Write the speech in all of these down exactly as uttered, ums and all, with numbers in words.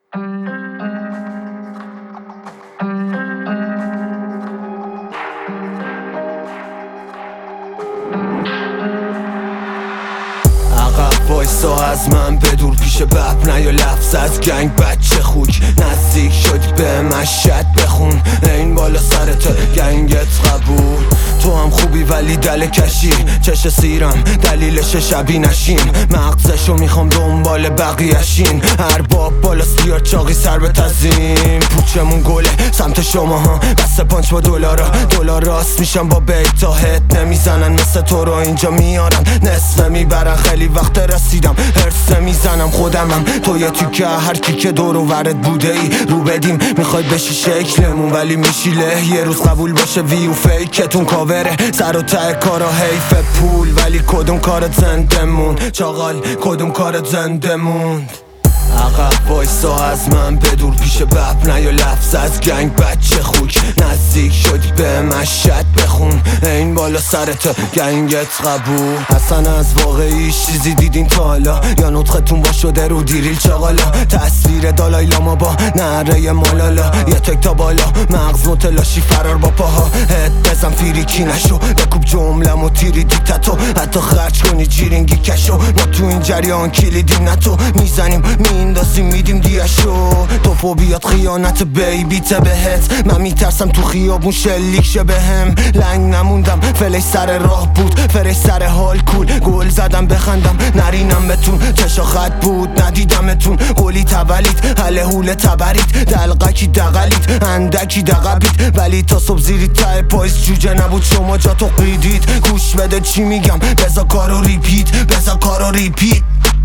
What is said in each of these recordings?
وایسا از من بدور پیش بب نیا لفظ از گنگ بچه خوک نزدیک شدی به مشهد بخون این بالا سرت گنگت قبول تو هم خوبی ولی دل کشی چش سیرم دلیلش شبی نشین مغزشو میخوام دنبال بقیه‌شین هر باب بالاست بیار چاقی سر به تزیم پوچمون گله سمت شما ها بسته پانچ با دلارا دلار راست میشم با بیتا هت نمیزنن مثل تو رو اینجا میارن نصفه میبرن خیلی وقت رسیدم هرسه میزنم خودمم تو یه تیکه هر کی که دور و ورد بوده ای رو بدیم میخوای بشی شکلمون ولی میشی له یه روز قبول باشه ویو فیکتون کاوره سر و ته کارا حیف پول ولی کدوم کارت زنده موند چاقال کدوم کارت زنده موند عقب وایسا از من بدور پیش بب نیا لفظ از گنگ بچه خوک نزدیک شدی به مشهد بخون این بالا سرت گنگت قبول اصلا از واقعی چیزی دیدین تا حالا یا نطختون با شده رو دیریل چاقالا تصویر دالای لاما با نره مالالا یه تک تا بالا مغز متلاشی فرار با پاها هد بزن فیریکی نشو بکوب جملم و تیری دیتتو حتی خرج کنی جیرینگی کشو ما تو این جریان کلیدیم نتو میزنیم میندازیم میدیم دیشو تو فوبیات خیانت بیبیته بهت من میترسم تو خیابون شلیک شه بهم لنگ نموندم فلش سر راه بود فرش سر حال کول گل زدم بخندم نرینم بتون چشا خط بود ندیدمتون قولی تولید حله حول تبرید دلقکی دقلید اندکی دقبید ولی تا صبح زیری ته پایز جوجه نبود شما جا تو قیدید گوش بده چی میگم بزا کارو ریپیت بزا کارو ریپیت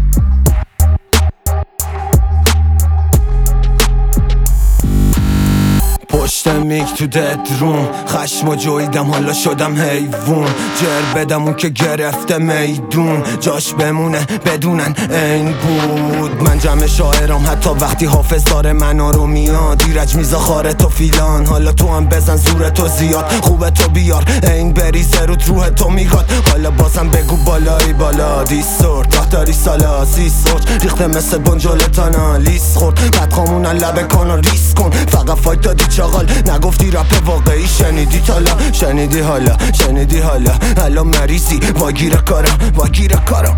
پشت میک تو دد روم خشم و جویدم حالا شدم حیوون جر بدم اون که گرفته میدون جاش بمونه بدونن این بود من جمع شاعرام حتی وقتی حافظ داره منا رو میاد ایرج میزا خاره تو فیلان حالا تو هم بزن زور تو زیاد خوبه تو بیار این بریزه روت روح تو میگاد حالا بازم بگو بالایی بالا دیسورد راه داری سالا سیسورد ریخته مثل بنجلتانا لیس خورد بدخامونن لبه کن و ریس کن فقط فایت دادی چاقال نگفتی رپ واقعی شنیدی تالا شنیدی حالا شنیدی حالا حالا مریضی واگیر کارم واگیر کارم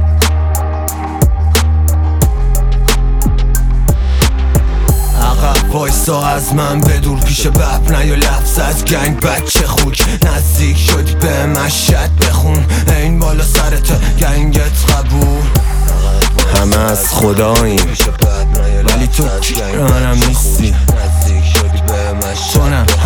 عقب وایسا از من بدور پیش بب نیا لفظ از گنگ بچه خوک نزدیک شدی به مشهد بخون این بالا سرت گنگت قبول همه از خداییم ولی تو کنم نیستی تو نه